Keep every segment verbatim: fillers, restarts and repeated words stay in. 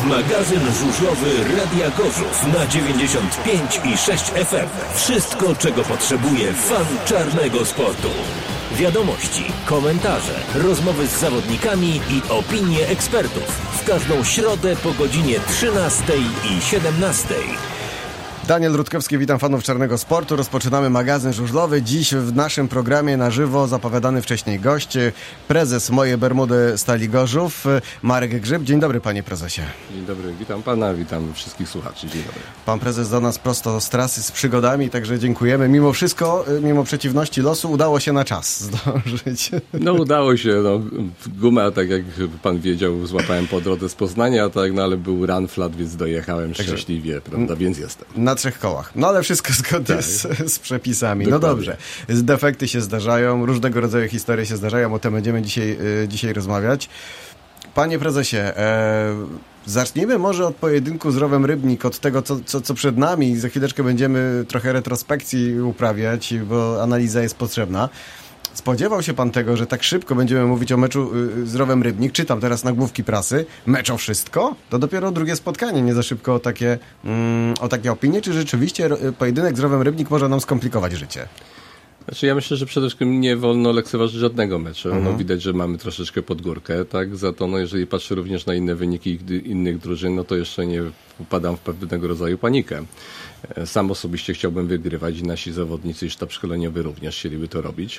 Magazyn żużlowy Radia Gorzów na dziewięćdziesiąt pięć i sześć F M. Wszystko, czego potrzebuje fan czarnego sportu. Wiadomości, komentarze, rozmowy z zawodnikami i opinie ekspertów. W każdą środę po godzinie trzynastej i siedemnastej. Daniel Rutkowski, witam fanów czarnego sportu. Rozpoczynamy magazyn żużlowy. Dziś w naszym programie na żywo zapowiadany wcześniej gość, prezes Moje Bermudy Stali Gorzów, Marek Grzyb. Dzień dobry, panie prezesie. Dzień dobry, witam pana, witam wszystkich słuchaczy. Dzień dobry. Pan prezes do nas prosto z trasy z przygodami, także dziękujemy. Mimo wszystko, mimo przeciwności losu, udało się na czas zdążyć. No udało się, no gumę, tak jak pan wiedział, złapałem po drodze z Poznania, tak, no ale był run flat, więc dojechałem także szczęśliwie, prawda, więc jestem. Na trzech kołach. No ale wszystko zgodnie tak. z, z przepisami. Dokładnie. No dobrze. Defekty się zdarzają, różnego rodzaju historie się zdarzają, o tym będziemy dzisiaj, y, dzisiaj rozmawiać. Panie prezesie, e, zacznijmy może od pojedynku z Rowem Rybnik, od tego, co, co, co przed nami. Za chwileczkę będziemy trochę retrospekcji uprawiać, bo analiza jest potrzebna. Spodziewał się pan tego, że tak szybko będziemy mówić o meczu z Rowem Rybnik? Czytam teraz nagłówki prasy. Mecz o wszystko? To dopiero drugie spotkanie, nie za szybko o takie, mm, o takie opinie. Czy rzeczywiście pojedynek z Rowem Rybnik może nam skomplikować życie? Znaczy ja myślę, że przede wszystkim nie wolno lekceważyć żadnego meczu. Mhm. No, widać, że mamy troszeczkę pod górkę, tak? Za to, no, jeżeli patrzę również na inne wyniki innych drużyn, no to jeszcze nie upadam w pewnego rodzaju panikę. Sam osobiście chciałbym wygrywać i nasi zawodnicy i sztab szkoleniowy również chcieliby to robić.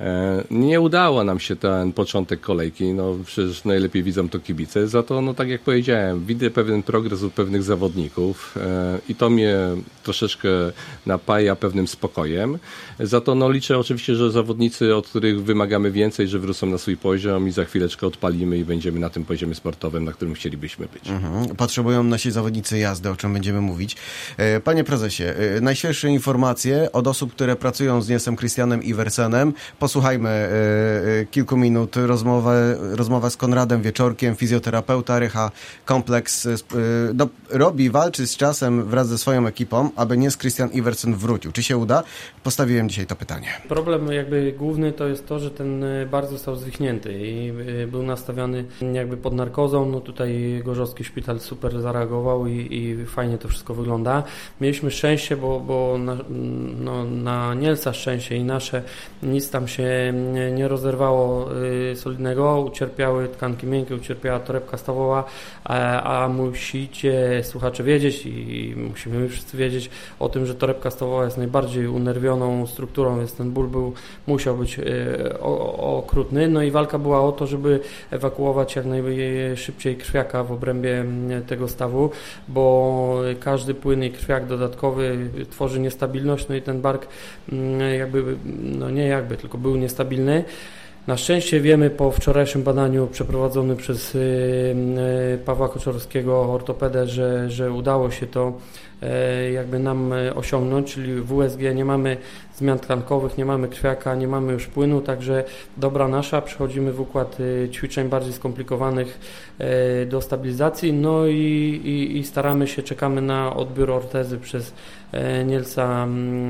Nie udało nam się ten początek kolejki, no przecież najlepiej widzą to kibice, za to, no tak jak powiedziałem, widzę pewien progres u pewnych zawodników i to mnie troszeczkę napaja pewnym spokojem. Za to no liczę oczywiście, że zawodnicy, od których wymagamy więcej, że wrócą na swój poziom i za chwileczkę odpalimy i będziemy na tym poziomie sportowym, na którym chcielibyśmy być. Mhm. Potrzebują nasi zawodnicy jazdy, o czym będziemy mówić. Panie prezesie, najświeższe informacje od osób, które pracują z Nielsem Christianem Iversenem. Posłuchajmy y, kilku minut rozmowę, rozmowę z Konradem Wieczorkiem, fizjoterapeuta Rycha Kompleks. Y, do, robi, walczy z czasem wraz ze swoją ekipą, aby Niels Christian Iversen wrócił. Czy się uda? Postawiłem dzisiaj to pytanie. Problem jakby główny to jest to, że ten bar został zwichnięty i był nastawiony jakby pod narkozą. No tutaj Gorzowski Szpital super zareagował i, i fajnie to wszystko wygląda. Mieliśmy szczęście, bo, bo na, no, na Nielsa szczęście i nasze nic tam się nie, nie rozerwało y, solidnego, ucierpiały tkanki miękkie, ucierpiała torebka stawowa, a, a musicie słuchacze wiedzieć i musimy my wszyscy wiedzieć o tym, że torebka stawowa jest najbardziej unerwioną strukturą, więc ten ból był, musiał być y, o, okrutny, no i walka była o to, żeby ewakuować jak najszybciej krwiaka w obrębie tego stawu, bo każdy płyn i krwiak dodatkowy tworzy niestabilność, no i ten bark jakby, no nie jakby, tylko był niestabilny. Na szczęście wiemy po wczorajszym badaniu przeprowadzonym przez Pawła Koczorowskiego, ortopedę, że, że udało się to jakby nam osiągnąć, czyli w U S G nie mamy zmian tkankowych, nie mamy krwiaka, nie mamy już płynu, także dobra nasza, przechodzimy w układ ćwiczeń bardziej skomplikowanych do stabilizacji, no i, i, i staramy się, czekamy na odbiór ortezy przez Nielsa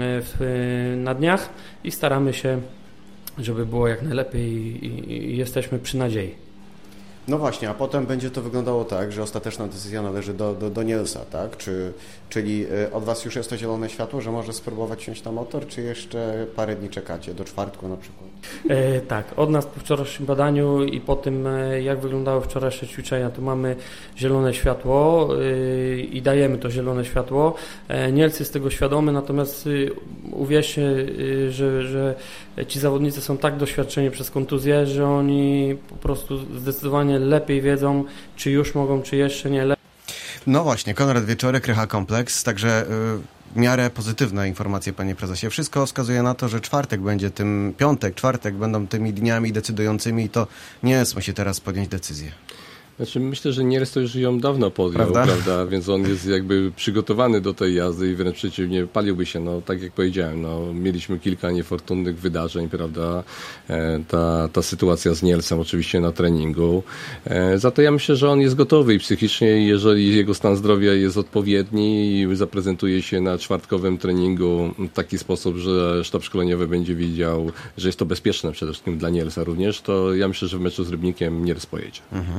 w, na dniach i staramy się, żeby było jak najlepiej i, i jesteśmy przy nadziei. No właśnie, a potem będzie to wyglądało tak, że ostateczna decyzja należy do, do, do Nielsa, tak? Czy, czyli od was już jest to zielone światło, że może spróbować wsiąść na motor, czy jeszcze parę dni czekacie, do czwartku na przykład? E, tak, od nas po wczorajszym badaniu i po tym, jak wyglądały wczorajsze ćwiczenia, to mamy zielone światło e, i dajemy to zielone światło. E, Niels jest tego świadomy, natomiast e, uwierzcie, e, że, że ci zawodnicy są tak doświadczeni przez kontuzję, że oni po prostu zdecydowanie lepiej wiedzą, czy już mogą, czy jeszcze nie. No właśnie, Konrad Wieczorek, Rycha Kompleks, także y, w miarę pozytywne informacje, panie prezesie. Wszystko wskazuje na to, że czwartek będzie tym, piątek, czwartek będą tymi dniami decydującymi i to Niels musi teraz podjąć decyzję. Znaczy myślę, że Niels to już ją dawno podjął, prawda? prawda? Więc on jest jakby przygotowany do tej jazdy i wręcz przeciwnie, paliłby się, no tak jak powiedziałem, no mieliśmy kilka niefortunnych wydarzeń, prawda? E, ta, ta sytuacja z Nielsem oczywiście na treningu. E, za to ja myślę, że on jest gotowy i psychicznie, jeżeli jego stan zdrowia jest odpowiedni i zaprezentuje się na czwartkowym treningu w taki sposób, że sztab szkoleniowy będzie widział, że jest to bezpieczne przede wszystkim dla Nielsa również, to ja myślę, że w meczu z Rybnikiem Niels pojedzie. Mhm.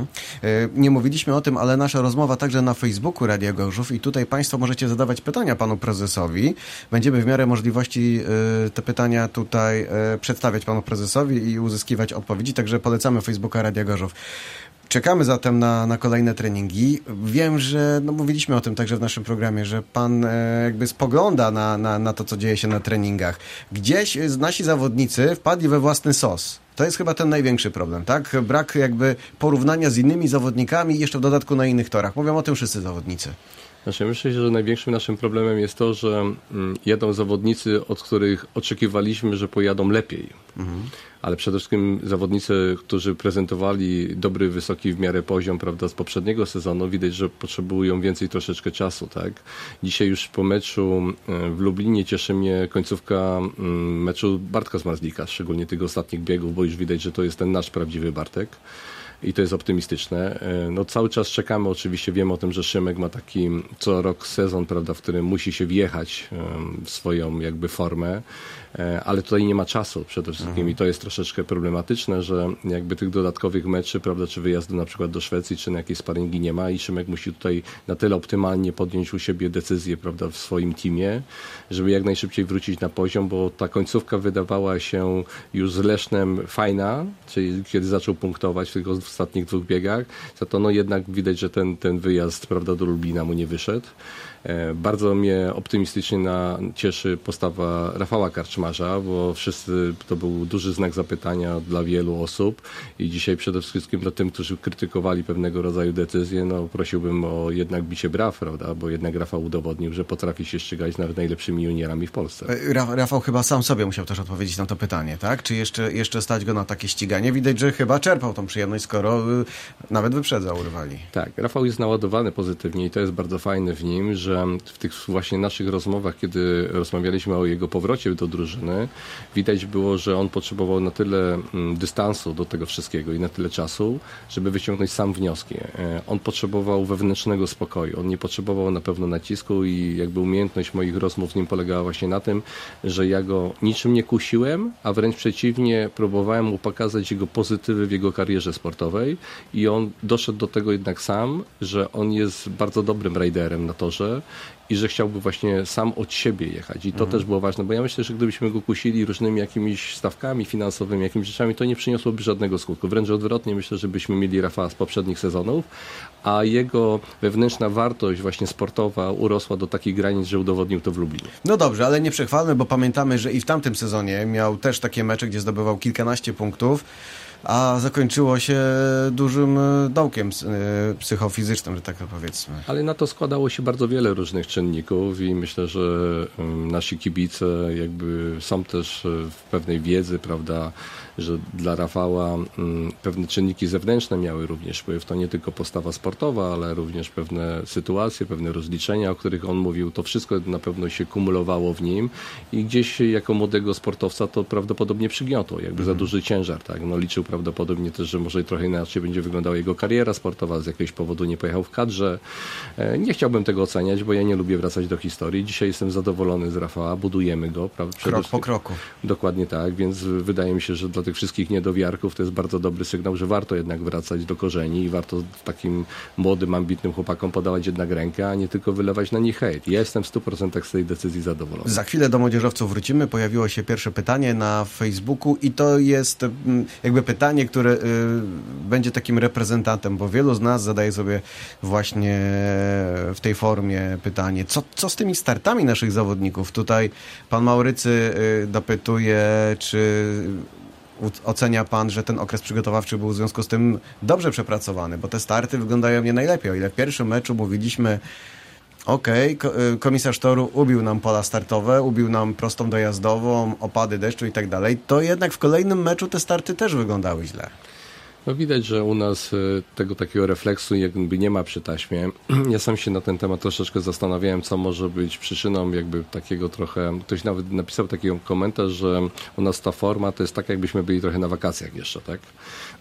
Nie mówiliśmy o tym, ale nasza rozmowa także na Facebooku Radia Gorzów i tutaj Państwo możecie zadawać pytania panu prezesowi. Będziemy w miarę możliwości te pytania tutaj przedstawiać panu prezesowi i uzyskiwać odpowiedzi, także polecamy Facebooka Radia Gorzów. Czekamy zatem na, na kolejne treningi. Wiem, że no mówiliśmy o tym także w naszym programie, że pan e, jakby spogląda na, na, na to, co dzieje się na treningach. Gdzieś nasi zawodnicy wpadli we własny sos. To jest chyba ten największy problem, tak? Brak jakby porównania z innymi zawodnikami i jeszcze w dodatku na innych torach. Mówią o tym wszyscy zawodnicy. Znaczy, myślę, że największym naszym problemem jest to, że mm, jadą zawodnicy, od których oczekiwaliśmy, że pojadą lepiej. Mhm. Ale przede wszystkim zawodnicy, którzy prezentowali dobry, wysoki w miarę poziom, prawda, z poprzedniego sezonu, widać, że potrzebują więcej troszeczkę czasu, tak? Dzisiaj już po meczu w Lublinie cieszy mnie końcówka meczu Bartka Zmarzlika, szczególnie tych ostatnich biegów, bo już widać, że to jest ten nasz prawdziwy Bartek. I to jest optymistyczne. No cały czas czekamy, oczywiście wiemy o tym, że Szymek ma taki co rok sezon, prawda, w którym musi się wjechać w swoją jakby formę, ale tutaj nie ma czasu przede wszystkim mhm. i to jest troszeczkę problematyczne, że jakby tych dodatkowych meczy, prawda, czy wyjazdu na przykład do Szwecji, czy na jakieś sparingi nie ma i Szymek musi tutaj na tyle optymalnie podjąć u siebie decyzję, prawda, w swoim teamie, żeby jak najszybciej wrócić na poziom, bo ta końcówka wydawała się już z Lesznem fajna, czyli kiedy zaczął punktować w tych ostatnich dwóch biegach, za to no jednak widać, że ten, ten wyjazd, prawda, do Lublina mu nie wyszedł. Bardzo mnie optymistycznie na, cieszy postawa Rafała Karczmarza, bo wszyscy, to był duży znak zapytania dla wielu osób i dzisiaj przede wszystkim dla tym, którzy krytykowali pewnego rodzaju decyzje, no prosiłbym o jednak bicie braw, prawda, bo jednak Rafał udowodnił, że potrafi się ścigać nawet najlepszymi juniorami w Polsce. Ra- Rafał chyba sam sobie musiał też odpowiedzieć na to pytanie, tak? Czy jeszcze, jeszcze stać go na takie ściganie? Widać, że chyba czerpał tą przyjemność, skoro y, nawet wyprzedzał rywali. Tak, Rafał jest naładowany pozytywnie i to jest bardzo fajne w nim, że że w tych właśnie naszych rozmowach, kiedy rozmawialiśmy o jego powrocie do drużyny, widać było, że on potrzebował na tyle dystansu do tego wszystkiego i na tyle czasu, żeby wyciągnąć sam wnioski. On potrzebował wewnętrznego spokoju, on nie potrzebował na pewno nacisku i jakby umiejętność moich rozmów z nim polegała właśnie na tym, że ja go niczym nie kusiłem, a wręcz przeciwnie, próbowałem mu pokazać jego pozytywy w jego karierze sportowej i on doszedł do tego jednak sam, że on jest bardzo dobrym rajderem na torze i że chciałby właśnie sam od siebie jechać. I to mhm. też było ważne, bo ja myślę, że gdybyśmy go kusili różnymi jakimiś stawkami finansowymi, jakimiś rzeczami, to nie przyniosłoby żadnego skutku. Wręcz odwrotnie, myślę, że byśmy mieli Rafała z poprzednich sezonów, a jego wewnętrzna wartość właśnie sportowa urosła do takich granic, że udowodnił to w Lublinie. No dobrze, ale nie przechwalmy, bo pamiętamy, że i w tamtym sezonie miał też takie mecze, gdzie zdobywał kilkanaście punktów, a zakończyło się dużym dołkiem psychofizycznym, że tak to powiedzmy. Ale na to składało się bardzo wiele różnych czynników i myślę, że nasi kibice jakby są też w pewnej wiedzy, prawda, że dla Rafała pewne czynniki zewnętrzne miały również wpływ. To nie tylko postawa sportowa, ale również pewne sytuacje, pewne rozliczenia, o których on mówił. To wszystko na pewno się kumulowało w nim i gdzieś jako młodego sportowca to prawdopodobnie przygniotło, jakby mm. za duży ciężar. Tak? No, liczył prawdopodobnie też, że może trochę inaczej będzie wyglądała jego kariera sportowa, z jakiegoś powodu nie pojechał w kadrze. Nie chciałbym tego oceniać, bo ja nie lubię wracać do historii. Dzisiaj jestem zadowolony z Rafała, budujemy go. Prawda? Krok po kroku. Dokładnie tak, więc wydaje mi się, że dla tych wszystkich niedowiarków to jest bardzo dobry sygnał, że warto jednak wracać do korzeni i warto takim młodym, ambitnym chłopakom podawać jednak rękę, a nie tylko wylewać na nich hejt. Ja jestem w stu procentach z tej decyzji zadowolony. Za chwilę do młodzieżowców wrócimy. Pojawiło się pierwsze pytanie na Facebooku i to jest jakby pytanie, które y, będzie takim reprezentantem, bo wielu z nas zadaje sobie właśnie w tej formie pytanie, co, co z tymi startami naszych zawodników? Tutaj pan Maurycy y, dopytuje, czy ocenia pan, że ten okres przygotowawczy był w związku z tym dobrze przepracowany, bo te starty wyglądają nie najlepiej. O ile w pierwszym meczu mówiliśmy, okej, okay, komisarz toru ubił nam pola startowe, ubił nam prostą dojazdową, opady deszczu i tak dalej, to jednak w kolejnym meczu te starty też wyglądały źle. No widać, że u nas tego takiego refleksu jakby nie ma przy taśmie. Ja sam się na ten temat troszeczkę zastanawiałem, co może być przyczyną jakby takiego trochę, ktoś nawet napisał taki komentarz, że u nas ta forma to jest tak, jakbyśmy byli trochę na wakacjach jeszcze, tak?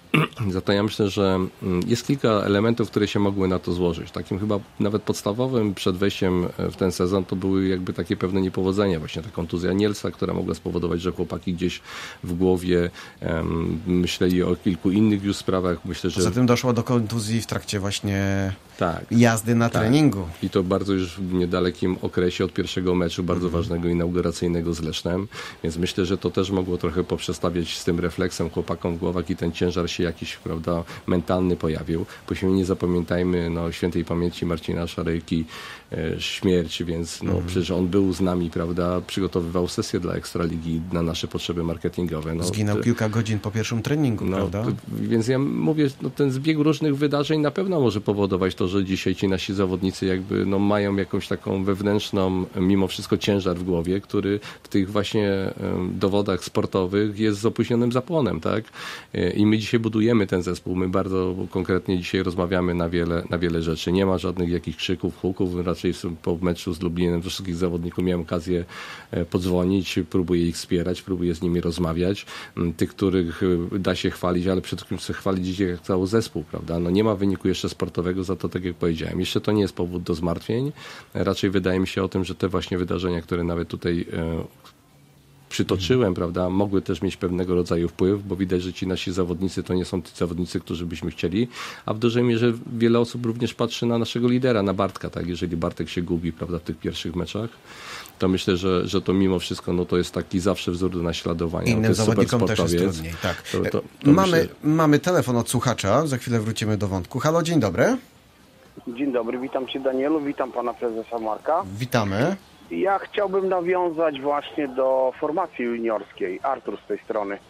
Za to ja myślę, że jest kilka elementów, które się mogły na to złożyć. Takim chyba nawet podstawowym przed wejściem w ten sezon to były jakby takie pewne niepowodzenia. Właśnie ta kontuzja Nielsa, która mogła spowodować, że chłopaki gdzieś w głowie um, myśleli o kilku innych już sprawach. Myślę, że... Poza tym doszło do kontuzji w trakcie właśnie tak, jazdy na tak. treningu. I to bardzo już w niedalekim okresie od pierwszego meczu, bardzo mhm. ważnego inauguracyjnego z Lesznem. Więc myślę, że to też mogło trochę poprzestawiać z tym refleksem chłopakom w głowach i ten ciężar się jakiś, prawda, mentalny pojawił. Później nie zapamiętajmy no, świętej pamięci Marcina Szarejki e, śmierć, więc no, mhm. przecież on był z nami, prawda, przygotowywał sesję dla Ekstraligi na nasze potrzeby marketingowe. No, Zginął to, kilka godzin po pierwszym treningu, no, prawda? To, więc ja mówię, no, ten zbieg różnych wydarzeń na pewno może powodować to, że dzisiaj ci nasi zawodnicy jakby no, mają jakąś taką wewnętrzną, mimo wszystko ciężar w głowie, który w tych właśnie um, dowodach sportowych jest z opóźnionym zapłonem, tak? I my dzisiaj budujemy ten zespół, my bardzo konkretnie dzisiaj rozmawiamy na wiele, na wiele rzeczy. Nie ma żadnych jakichś krzyków, huków, raczej po meczu z Lublinem do wszystkich zawodników miałem okazję podzwonić, próbuję ich wspierać, próbuję z nimi rozmawiać. Tych, których da się chwalić, ale przede wszystkim chcę chwalić dzisiaj jak cały zespół, prawda? No nie ma wyniku jeszcze sportowego, za to tak jak powiedziałem. Jeszcze to nie jest powód do zmartwień. Raczej wydaje mi się o tym, że te właśnie wydarzenia, które nawet tutaj e, przytoczyłem, prawda, mogły też mieć pewnego rodzaju wpływ, bo widać, że ci nasi zawodnicy to nie są ci zawodnicy, którzy byśmy chcieli, a w dużej mierze wiele osób również patrzy na naszego lidera, na Bartka, tak, jeżeli Bartek się gubi, prawda, w tych pierwszych meczach, to myślę, że, że to mimo wszystko no, to jest taki zawsze wzór do naśladowania. Innym zawodnikom też jest trudniej, tak. To, to, to mamy, myślę... mamy telefon od słuchacza, za chwilę wrócimy do wątku. Halo, dzień dobry. Dzień dobry, witam Cię Danielu, witam Pana Prezesa Marka. Witamy. Ja chciałbym nawiązać właśnie do formacji juniorskiej. Artur z tej strony.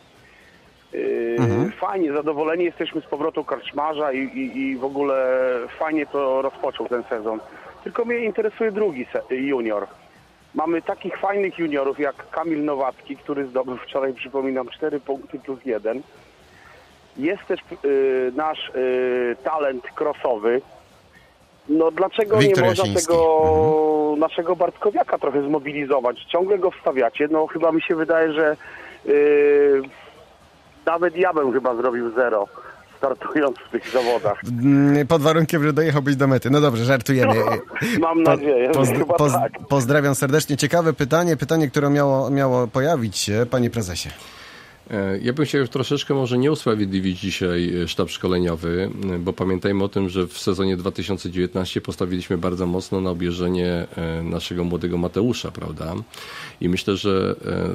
Yy, mhm. Fajnie, zadowoleni jesteśmy z powrotu karczmarza i, i, i w ogóle fajnie to rozpoczął ten sezon. Tylko mnie interesuje drugi junior. Mamy takich fajnych juniorów jak Kamil Nowacki, który zdobył wczoraj, przypominam, cztery punkty plus jeden. Jest też yy, nasz yy, talent crossowy. No dlaczego Wiktor nie można Jasiński. tego mhm. naszego Bartkowiaka trochę zmobilizować? Ciągle go wstawiacie. No chyba mi się wydaje, że yy, nawet ja bym chyba zrobił zero, startując w tych zawodach. Pod warunkiem, że dojechałbyś do mety. No dobrze, żartujemy. No, mam nadzieję. Po, pozdr- chyba poz- tak. Pozdrawiam serdecznie. Ciekawe pytanie, pytanie, które miało, miało pojawić się, panie prezesie. Ja bym chciał troszeczkę może nie usprawiedliwić dzisiaj sztab szkoleniowy, bo pamiętajmy o tym, że w sezonie dwa tysiące dziewiętnastym postawiliśmy bardzo mocno na obierzenie naszego młodego Mateusza, prawda? I myślę, że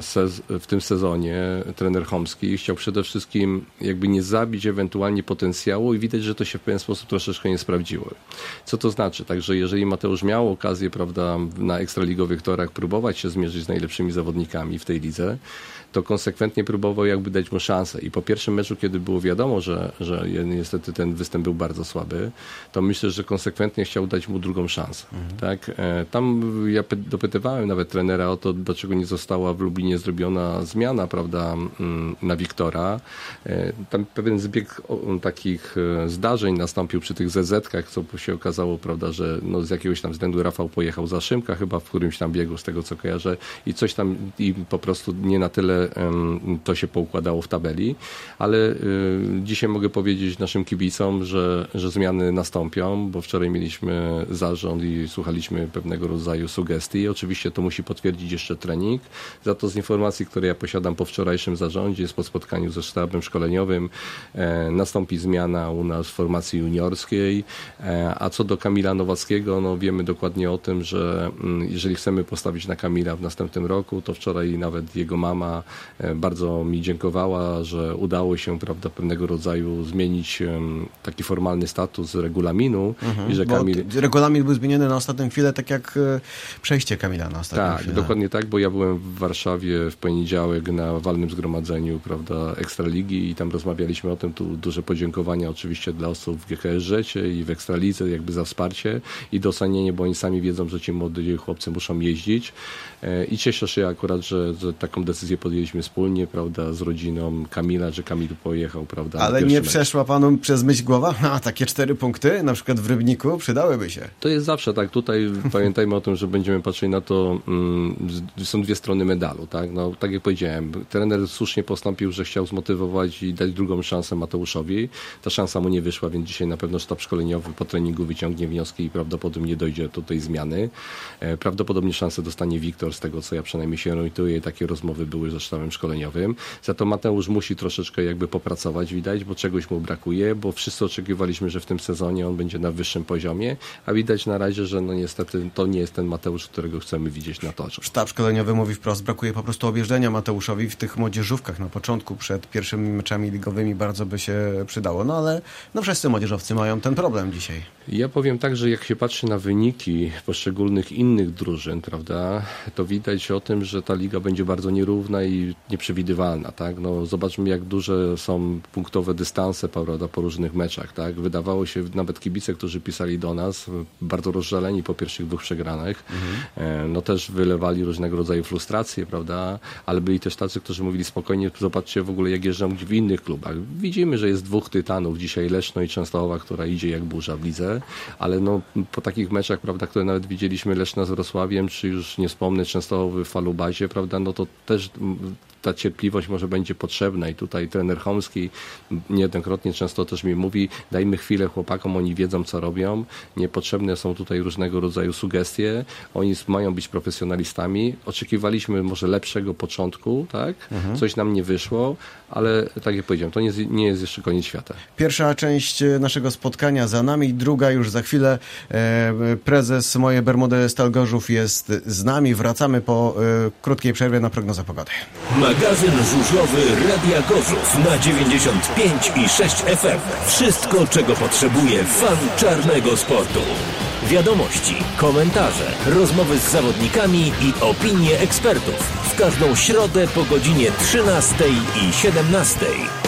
w tym sezonie trener Chomski chciał przede wszystkim jakby nie zabić ewentualnie potencjału i widać, że to się w pewien sposób troszeczkę nie sprawdziło. Co to znaczy? Także jeżeli Mateusz miał okazję, prawda, na ekstraligowych torach próbować się zmierzyć z najlepszymi zawodnikami w tej lidze, to konsekwentnie próbował jakby dać mu szansę. I po pierwszym meczu, kiedy było wiadomo, że, że niestety ten występ był bardzo słaby, to myślę, że konsekwentnie chciał dać mu drugą szansę. Mhm. Tak? Tam ja dopytywałem nawet trenera o to, dlaczego nie została w Lublinie zrobiona zmiana, prawda, na Wiktora. Tam pewien zbieg takich zdarzeń nastąpił przy tych zet zetkach, co się okazało, prawda, że no z jakiegoś tam względu Rafał pojechał za Szymka chyba w którymś tam biegu, z tego co kojarzę, i coś tam i po prostu nie na tyle to się poukładało w tabeli, ale y, dzisiaj mogę powiedzieć naszym kibicom, że, że zmiany nastąpią, bo wczoraj mieliśmy zarząd i słuchaliśmy pewnego rodzaju sugestii. Oczywiście to musi potwierdzić jeszcze trening. Za to z informacji, które ja posiadam po wczorajszym zarządzie, po spotkaniu ze sztabem szkoleniowym, e, nastąpi zmiana u nas w formacji juniorskiej, e, a co do Kamila Nowackiego, no wiemy dokładnie o tym, że m, jeżeli chcemy postawić na Kamila w następnym roku, to wczoraj nawet jego mama bardzo mi dziękowała, że udało się, prawda, pewnego rodzaju zmienić um, taki formalny status regulaminu. Mhm, i że Kamil... Regulamin był zmieniony na ostatnią chwilę, tak jak e, przejście Kamila na ostatnią tak, chwilę. Tak, dokładnie tak, bo ja byłem w Warszawie w poniedziałek na walnym zgromadzeniu, prawda, Ekstraligi i tam rozmawialiśmy o tym. Tu duże podziękowania oczywiście dla osób w G K S Rzecie i w Ekstralidze jakby za wsparcie i docenienie, bo oni sami wiedzą, że ci młodzi chłopcy muszą jeździć e, i cieszę się akurat, że, że taką decyzję podjęliśmy wspólnie, prawda, z rodziną Kamila, że Kamil pojechał, prawda? Ale nie mecz. Przeszła panu przez myśl głowa? A takie cztery punkty, na przykład w Rybniku, przydałyby się. To jest zawsze tak. Tutaj pamiętajmy o tym, że będziemy patrzyli na to, mm, są dwie strony medalu, tak? No, tak jak powiedziałem, trener słusznie postąpił, że chciał zmotywować i dać drugą szansę Mateuszowi. Ta szansa mu nie wyszła, więc dzisiaj na pewno sztab szkoleniowy po treningu wyciągnie wnioski i prawdopodobnie dojdzie do tej zmiany. E, prawdopodobnie szansę dostanie Wiktor, z tego co ja przynajmniej się orientuję. Takie rozmowy były ze sztabem szkoleniowym. Za to Mateusz musi troszeczkę jakby popracować, widać, bo czegoś mu brakuje, bo wszyscy oczekiwaliśmy, że w tym sezonie on będzie na wyższym poziomie, a widać na razie, że no niestety to nie jest ten Mateusz, którego chcemy widzieć na torze. Sztab szkoleniowy mówi wprost, brakuje po prostu objeżdżenia Mateuszowi w tych młodzieżówkach na początku, przed pierwszymi meczami ligowymi bardzo by się przydało, no ale no wszyscy młodzieżowcy mają ten problem dzisiaj. Ja powiem tak, że jak się patrzy na wyniki poszczególnych innych drużyn, prawda, to widać o tym, że ta liga będzie bardzo nierówna i nieprzewidywalna, tak? No zobaczmy, jak duże są punktowe dystanse, prawda, po różnych meczach, tak? Wydawało się, nawet kibice, którzy pisali do nas, bardzo rozżaleni po pierwszych dwóch przegranych, mhm. no też wylewali różnego rodzaju frustracje, prawda, ale byli też tacy, którzy mówili spokojnie, zobaczcie w ogóle, jak jeżdżą w innych klubach. Widzimy, że jest dwóch tytanów, dzisiaj Leszno i Częstochowa, która idzie jak burza w lidze, ale no po takich meczach, prawda, które nawet widzieliśmy, Leszna z Wrocławiem, czy już nie wspomnę Częstochowy w Falubazie, prawda, no to też ta cierpliwość może będzie potrzebna i tutaj trener Chomski niejednokrotnie często też mi mówi, dajmy chwilę chłopakom, oni wiedzą, co robią, niepotrzebne są tutaj różnego rodzaju sugestie, oni mają być profesjonalistami, oczekiwaliśmy może lepszego początku, tak, mhm. coś nam nie wyszło, ale tak jak powiedziałem, to nie, nie jest jeszcze koniec świata. Pierwsza część naszego spotkania za nami, druga już za chwilę. Prezes Moje Bermudy Stal Gorzów jest z nami, wracamy po krótkiej przerwie na prognozę pogody. Magazyn żużlowy Radia Gorzów na dziewięćdziesiąt pięć i sześć F M. Wszystko, czego potrzebuje fan czarnego sportu. Wiadomości, komentarze, rozmowy z zawodnikami i opinie ekspertów. W każdą środę po godzinie trzynastej i siedemnastej.